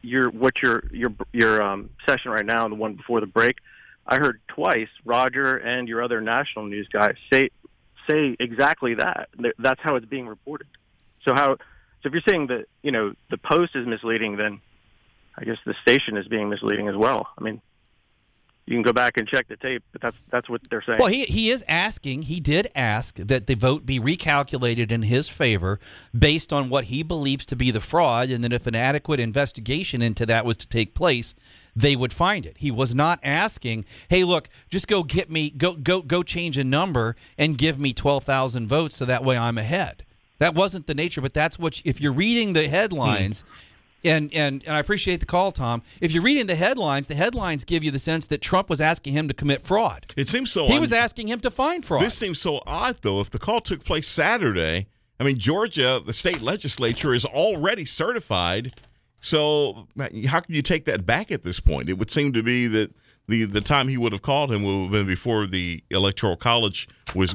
session right now and the one before the break, I heard twice Roger and your other national news guys say exactly that. That's how it's being reported. So if you're saying that, you know, the Post is misleading, then I guess the station is being misleading as well. I mean, you can go back and check the tape, but that's what they're saying. Well, he did ask that the vote be recalculated in his favor based on what he believes to be the fraud, and that if an adequate investigation into that was to take place, they would find it. He was not asking, hey, look, just go get me, go change a number and give me 12,000 votes so that way I'm ahead. That wasn't the nature, but that's what, if you're reading the headlines, and I appreciate the call, Tom. If you're reading the headlines give you the sense that Trump was asking him to commit fraud. It seems so. He was asking him to find fraud. This seems so odd, though. If the call took place Saturday, I mean, Georgia, the state legislature is already certified. So how can you take that back at this point? It would seem to be that the time he would have called him would have been before the Electoral College was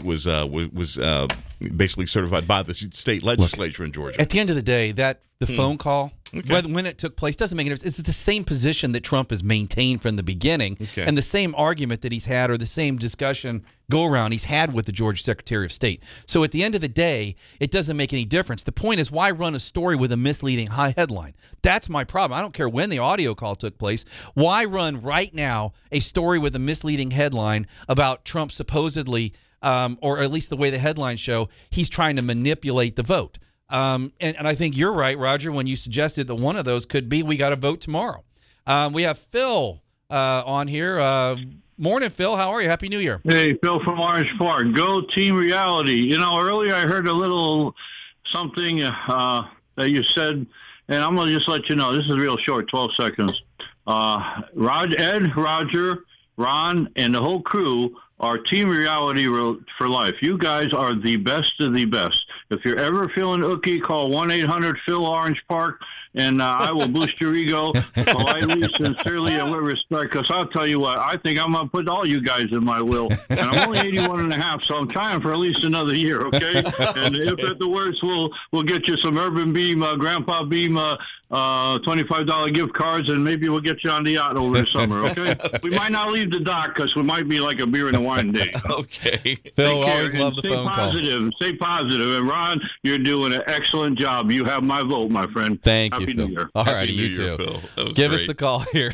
basically certified by the state legislature in Georgia. At the end of the day, the phone call, when it took place, doesn't make any difference. It's the same position that Trump has maintained from the beginning, and the same argument that he's had, or the same discussion go-around he's had with the Georgia Secretary of State. So at the end of the day, it doesn't make any difference. The point is, why run a story with a misleading high headline? That's my problem. I don't care when the audio call took place. Why run right now a story with a misleading headline about Trump supposedly, or at least the way the headlines show, he's trying to manipulate the vote? And I think you're right, Roger, when you suggested that one of those could be we got to vote tomorrow. We have Phil on here. Morning, Phil. How are you? Happy New Year. Hey, Phil from Orange Park. Go Team Reality. You know, earlier I heard a little something that you said, and I'm going to just let you know. This is real short, 12 seconds. Ed, Roger, Ron, and the whole crew are Team Reality for life. You guys are the best of the best. If you're ever feeling ooky, call 1-800-PHIL-ORANGE PARK, and I will boost your ego politely, sincerely, and with respect, because I'll tell you what, I think I'm going to put all you guys in my will. And I'm only 81 and a half, so I'm trying for at least another year, okay? And if at the worst, we'll get you some Urban Beam, Grandpa Beam, $25 gift cards, and maybe we'll get you on the yacht over the summer, okay? We might not leave the dock because we might be like a beer and a wine day. Okay. Phil, always love the phone call. Stay positive. And Ron, you're doing an excellent job. You have my vote, my friend. Thank Happy you, New Phil. Year. All righty, Happy New you Year, too. Phil. That was Give great. us a call here,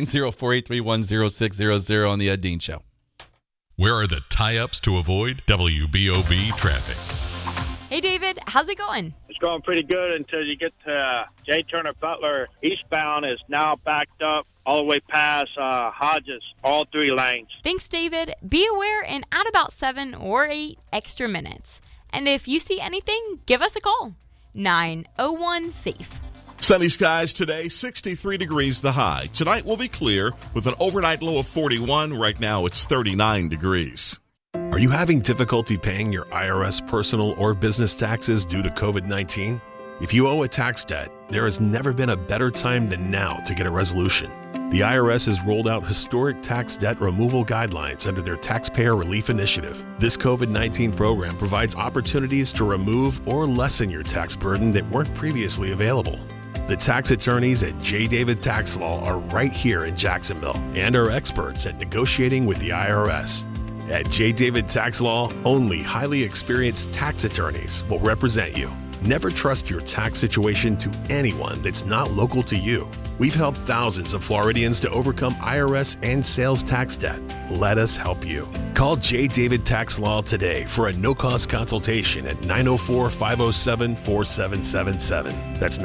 904-831-0600 on the Ed Dean Show. Where are the tie-ups to avoid WBOB traffic? Hey, David, how's it going? It's going pretty good until you get to J. Turner Butler. Eastbound is now backed up all the way past Hodges, all 3 lanes. Thanks, David. Be aware and add about 7 or 8 extra minutes. And if you see anything, give us a call. 901-SAFE. Sunny skies today, 63 degrees the high. Tonight will be clear with an overnight low of 41. Right now it's 39 degrees. Are you having difficulty paying your IRS personal or business taxes due to COVID-19? If you owe a tax debt, there has never been a better time than now to get a resolution. The IRS has rolled out historic tax debt removal guidelines under their Taxpayer Relief Initiative. This COVID-19 program provides opportunities to remove or lessen your tax burden that weren't previously available. The tax attorneys at J. David Tax Law are right here in Jacksonville and are experts at negotiating with the IRS. At J. David Tax Law, only highly experienced tax attorneys will represent you. Never trust your tax situation to anyone that's not local to you. We've helped thousands of Floridians to overcome IRS and sales tax debt. Let us help you. Call J. David Tax Law today for a no-cost consultation at 904-507-4777. That's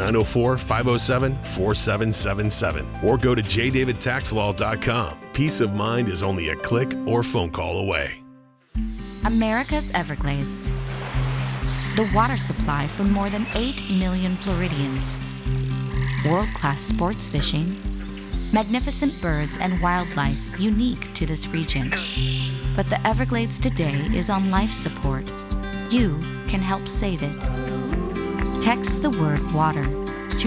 904-507-4777. Or go to jdavidtaxlaw.com. Peace of mind is only a click or phone call away. America's Everglades. The water supply for more than 8 million Floridians. World-class sports fishing, magnificent birds and wildlife unique to this region. But the Everglades today is on life support. You can help save it. Text the word water to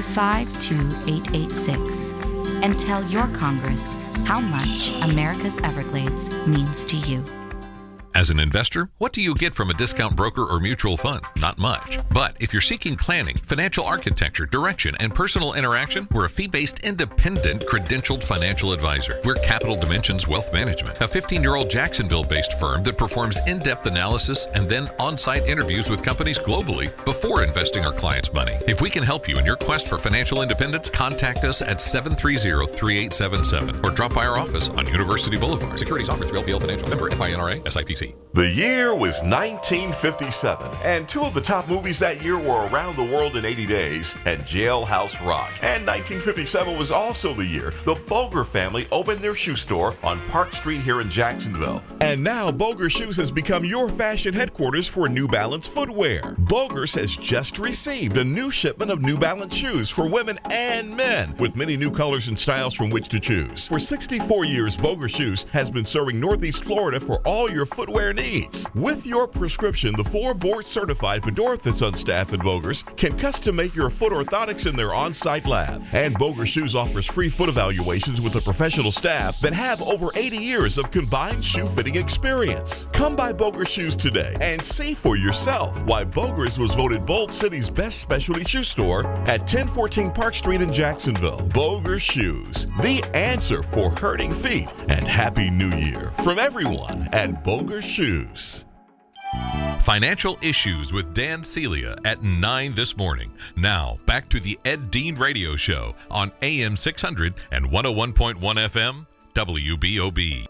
52886 and tell your Congress how much America's Everglades means to you. As an investor, what do you get from a discount broker or mutual fund? Not much. But if you're seeking planning, financial architecture, direction, and personal interaction, we're a fee-based, independent, credentialed financial advisor. We're Capital Dimensions Wealth Management, a 15-year-old Jacksonville-based firm that performs in-depth analysis and then on-site interviews with companies globally before investing our clients' money. If we can help you in your quest for financial independence, contact us at 730-3877 or drop by our office on University Boulevard. Securities offered through LPL Financial. Member FINRA, SIPC. The year was 1957, and two of the top movies that year were Around the World in 80 Days and Jailhouse Rock. And 1957 was also the year the Boger family opened their shoe store on Park Street here in Jacksonville. And now Boger Shoes has become your fashion headquarters for New Balance footwear. Boger's has just received a new shipment of New Balance shoes for women and men, with many new colors and styles from which to choose. For 64 years, Boger Shoes has been serving Northeast Florida for all your footwear needs. With your prescription, the 4 board-certified Podorthus on staff at Boger's can custom make your foot orthotics in their on-site lab. And Boger Shoes offers free foot evaluations with a professional staff that have over 80 years of combined shoe fitting experience. Come by Boger Shoes today and see for yourself why Boger's was voted Bold City's best specialty shoe store at 1014 Park Street in Jacksonville. Boger Shoes, the answer for hurting feet. And Happy New Year from everyone at Boger Shoes. Financial Issues with Dan Celia at 9 this morning. Now, back to the Ed Dean Radio Show on AM 600 and 101.1 FM, WBOB.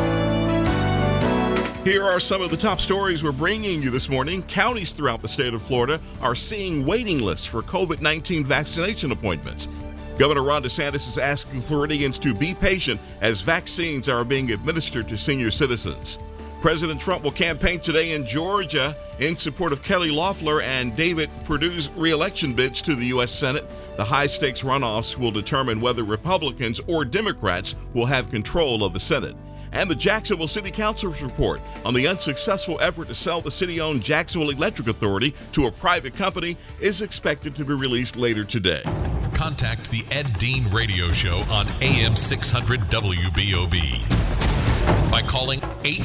Here are some of the top stories we're bringing you this morning. Counties throughout the state of Florida are seeing waiting lists for COVID-19 vaccination appointments. Governor Ron DeSantis is asking Floridians to be patient as vaccines are being administered to senior citizens. President Trump will campaign today in Georgia in support of Kelly Loeffler and David Perdue's re-election bids to the U.S. Senate. The high-stakes runoffs will determine whether Republicans or Democrats will have control of the Senate. And the Jacksonville City Council's report on the unsuccessful effort to sell the city-owned Jacksonville Electric Authority to a private company is expected to be released later today. Contact the Ed Dean Radio Show on AM 600 WBOB by calling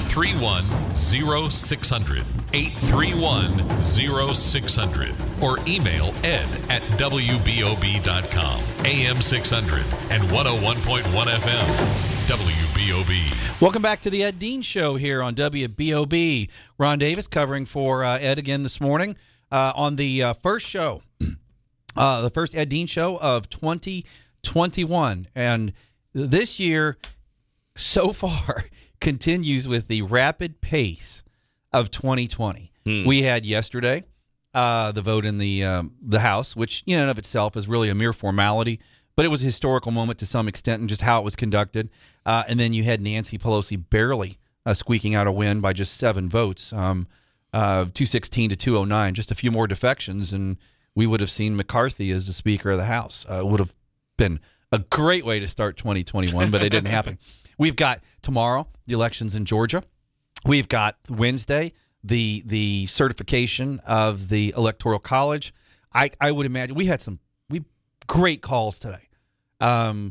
831-0600, 831-0600, or email ed@wbob.com. AM 600 and 101.1 FM, WBOB. Welcome back to the Ed Dean Show here on WBOB. Ron Davis covering for Ed again this morning on the first show, the first Ed Dean Show of 2021. And this year, so far, continues with the rapid pace of 2020. We had yesterday the vote in the House, which in and of itself is really a mere formality, but it was a historical moment to some extent in just how it was conducted. And then you had Nancy Pelosi barely squeaking out a win by just 7 votes, 216 to 209, just a few more defections, and we would have seen McCarthy as the Speaker of the House. It would have been a great way to start 2021, but it didn't happen. We've got tomorrow the elections in Georgia. We've got Wednesday the certification of the Electoral College. I would imagine we had some great calls today. From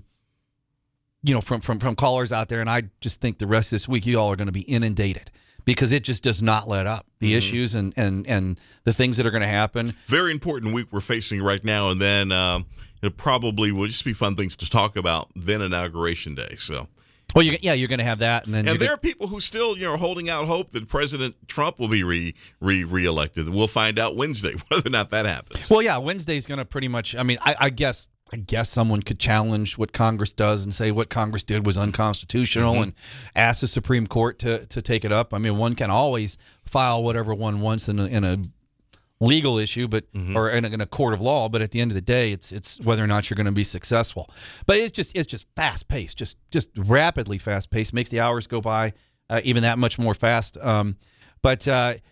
callers out there, and I just think the rest of this week you all are going to be inundated because it just does not let up. The issues and the things that are going to happen. Very important week we're facing right now, and then it probably will just be fun things to talk about then Inauguration Day. So. Well, you're going to have that, and there are people who still, holding out hope that President Trump will be reelected. We'll find out Wednesday whether or not that happens. Well, yeah, Wednesday's going to pretty much. I mean, I guess someone could challenge what Congress does and say what Congress did was unconstitutional, and ask the Supreme Court to take it up. I mean, one can always file whatever one wants in a legal issue, but or in a court of law. But at the end of the day, it's whether or not you're going to be successful. But it's just fast paced, just rapidly fast paced. Makes the hours go by even that much more fast. But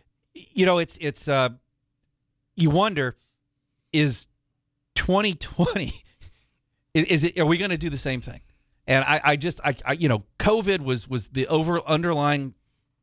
it's you wonder, is 2020 is it? Are we going to do the same thing? And I COVID was the underlying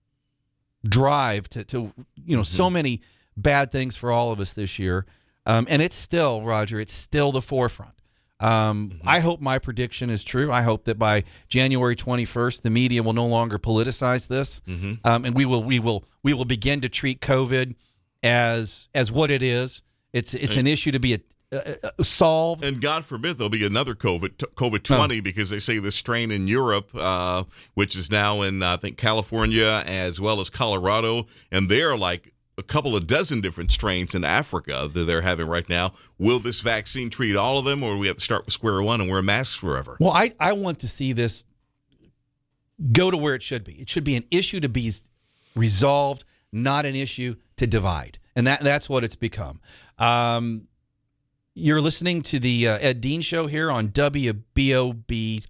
drive to so many bad things for all of us this year. And it's still, Roger, it's still the forefront. I hope my prediction is true. I hope that by January 21st, the media will no longer politicize this, and we will begin to treat COVID as what it is. It's an issue to be solved. And God forbid there'll be another COVID-20 because they say this strain in Europe, which is now in, I think, California as well as Colorado, and they're like a couple of dozen different strains in Africa that they're having right now. Will this vaccine treat all of them, or do we have to start with square one and wear masks forever? Well, I want to see this go to where it should be. It should be an issue to be resolved, not an issue to divide. And that's what it's become. You're listening to the Ed Dean Show here on WBOB.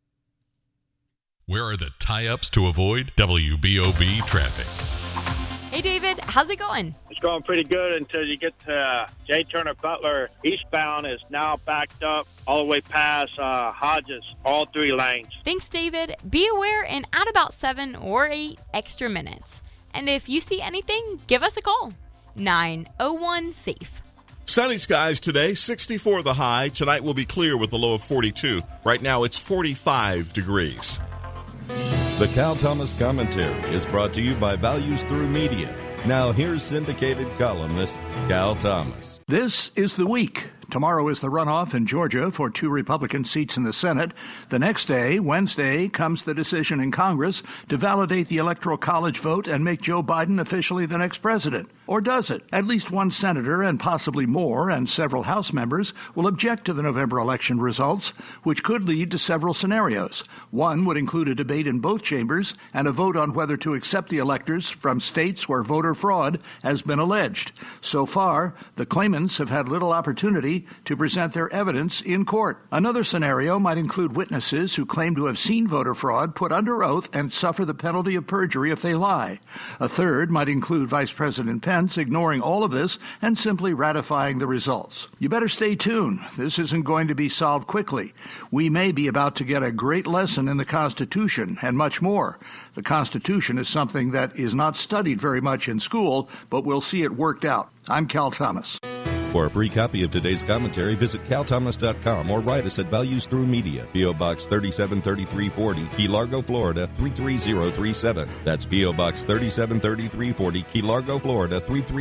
Where are the tie-ups to avoid WBOB traffic? Hey, David, how's it going? It's going pretty good until you get to J. Turner Butler. Eastbound is now backed up all the way past Hodges, all 3 lanes. Thanks, David. Be aware and add about 7 or 8 extra minutes. And if you see anything, give us a call. 901-SAFE. Sunny skies today, 64 the high. Tonight will be clear with a low of 42. Right now it's 45 degrees. The Cal Thomas Commentary is brought to you by Values Through Media. Now here's syndicated columnist Cal Thomas. This is the week. Tomorrow is the runoff in Georgia for 2 Republican seats in the Senate. The next day, Wednesday, comes the decision in Congress to validate the Electoral College vote and make Joe Biden officially the next president. Or does it? At least one senator and possibly more and several House members will object to the November election results, which could lead to several scenarios. One would include a debate in both chambers and a vote on whether to accept the electors from states where voter fraud has been alleged. So far, the claimants have had little opportunity to present their evidence in court. Another scenario might include witnesses who claim to have seen voter fraud put under oath and suffer the penalty of perjury if they lie. A third might include Vice President Pence ignoring all of this and simply ratifying the results. You better stay tuned. This isn't going to be solved quickly. We may be about to get a great lesson in the Constitution and much more. The Constitution is something that is not studied very much in school, but we'll see it worked out. I'm Cal Thomas. For a free copy of today's commentary, visit calthomas.com or write us at Values Through Media, P.O. Box 373340, Key Largo, Florida 33037. That's P.O. Box 373340, Key Largo, Florida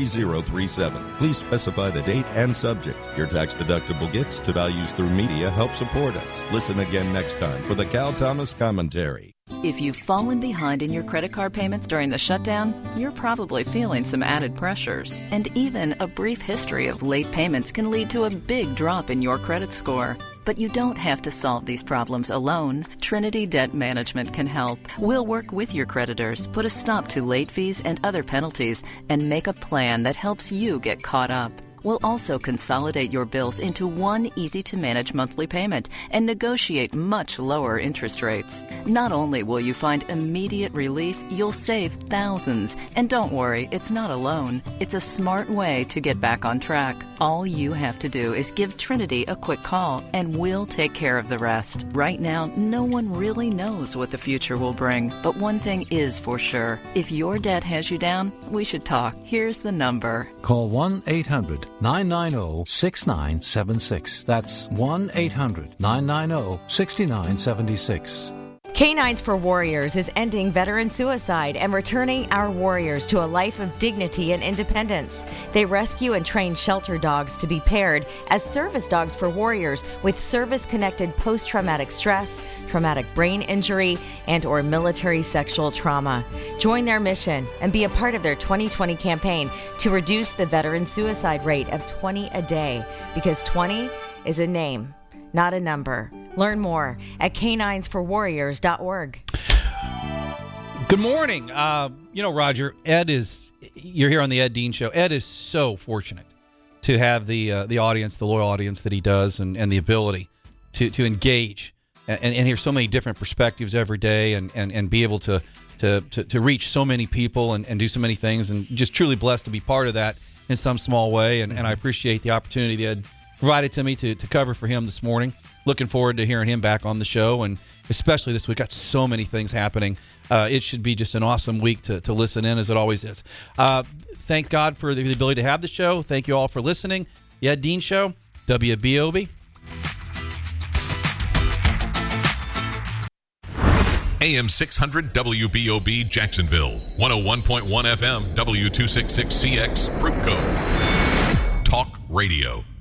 33037. Please specify the date and subject. Your tax-deductible gifts to Values Through Media help support us. Listen again next time for the Cal Thomas Commentary. If you've fallen behind in your credit card payments during the shutdown, you're probably feeling some added pressures. And even a brief history of late payments can lead to a big drop in your credit score. But you don't have to solve these problems alone. Trinity Debt Management can help. We'll work with your creditors, put a stop to late fees and other penalties, and make a plan that helps you get caught up. We'll also consolidate your bills into one easy-to-manage monthly payment and negotiate much lower interest rates. Not only will you find immediate relief, you'll save thousands. And don't worry, it's not alone. It's a smart way to get back on track. All you have to do is give Trinity a quick call, and we'll take care of the rest. Right now, no one really knows what the future will bring, but one thing is for sure. If your debt has you down, we should talk. Here's the number. Call 1-800-990-6976. That's 1-800-990-6976. Canines for Warriors is ending veteran suicide and returning our warriors to a life of dignity and independence. They rescue and train shelter dogs to be paired as service dogs for warriors with service-connected post-traumatic stress, traumatic brain injury, and or military sexual trauma. Join their mission and be a part of their 2020 campaign to reduce the veteran suicide rate of 20 a day, because 20 is a name, not a number. Learn more at caninesforwarriors.org. Good morning. Roger, you're here on the Ed Dean Show. Ed is so fortunate to have the audience, the loyal audience that he does, and the ability to engage and hear so many different perspectives every day and be able to reach so many people and do so many things, and just truly blessed to be part of that in some small way. And I appreciate the opportunity that Ed provided to me to cover for him this morning. Looking forward to hearing him back on the show, and especially this week. Got so many things happening. It should be just an awesome week to listen in, as it always is. Thank God for the ability to have the show. Thank you all for listening. The Ed Dean Show, WBOB. AM 600 WBOB Jacksonville, 101.1 FM W266CX Fruitco. Talk Radio.